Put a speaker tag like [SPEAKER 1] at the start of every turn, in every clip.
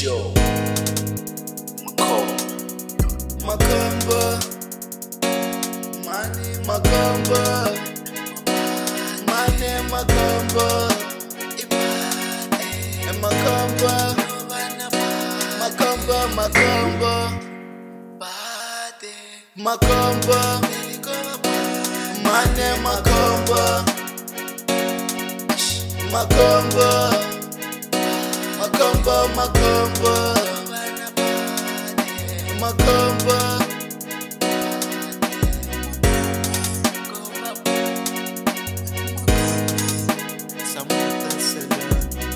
[SPEAKER 1] Joe Makamba Mani Makamba Mane Makamba Makamba Makamba Makamba Makamba Mane Makamba Makamba Makamba Makamba Makamba Samota Sela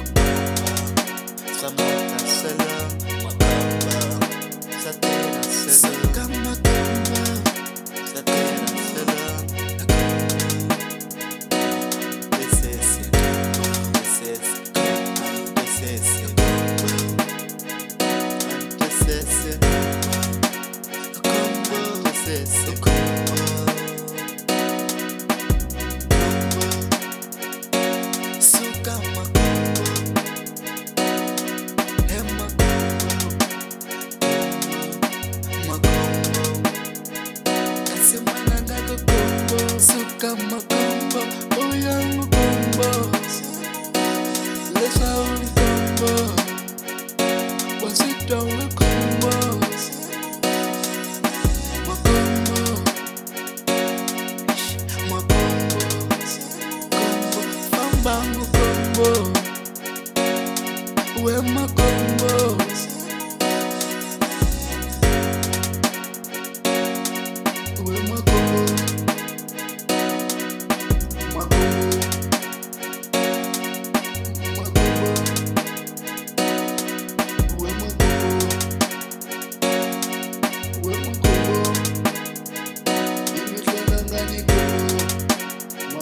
[SPEAKER 1] Samota Sela Makamba Satera Sela Makamba Satera Sela This is Suka Makombo, oh young Makombo, let's have Makombo, was it down with Combo, Makombo, Makombo, Combo, Fambango Combo, where Makombo, where Makombo.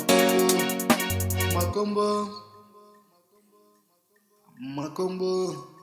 [SPEAKER 1] Makombo